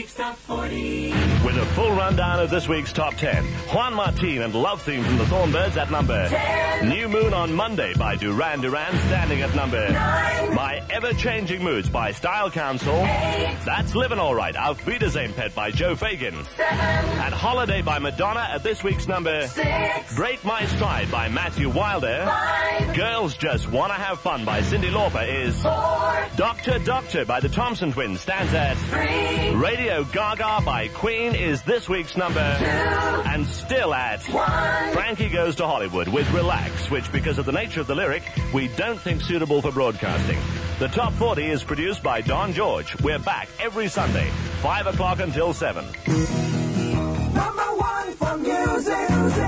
week's Top 40. With a full rundown of this week's Top 10. Juan Martin and Love Theme from the Thornbirds at number 10. New Moon on Monday by Duran Duran standing at number 9. My Ever-Changing Moods by Style Council. 8. That's Livin' All Right, Auf Wiedersehen Pet by Joe Fagan. 7. And Holiday by Madonna at this week's number 6. Break My Stride by Matthew Wilder. 5. Girls Just Wanna Have Fun by Cyndi Lauper is 4. Doctor Doctor by the Thompson Twins stands at 3. Radio Gaga by Queen is this week's number 2. and still at 1. Frankie Goes to Hollywood with Relax, which because of the nature of the lyric we don't think suitable for broadcasting. The Top 40 is produced by Don George. We're back every Sunday 5 o'clock until 7. Number 1 for music.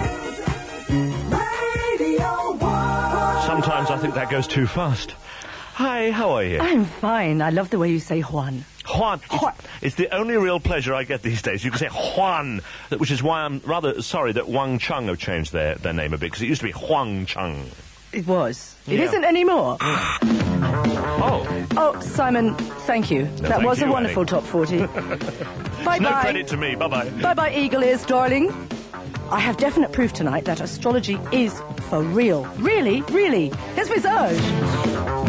Radio 1. Sometimes I think that goes too fast. Hi, how are you? I'm fine. I love the way you say Juan. Juan. It's the only real pleasure I get these days. You can say Juan, which is why I'm rather sorry that Wang Chung have changed their name a bit, because it used to be Huang Chung. It was. It Yeah. isn't anymore. Oh. Oh, Simon, thank you. That thank was you, a wonderful top 40. Bye-bye. No credit to me. Bye-bye. Bye-bye, eagle ears, darling. I have definite proof tonight that astrology is for real. Really, really. Here's Visage.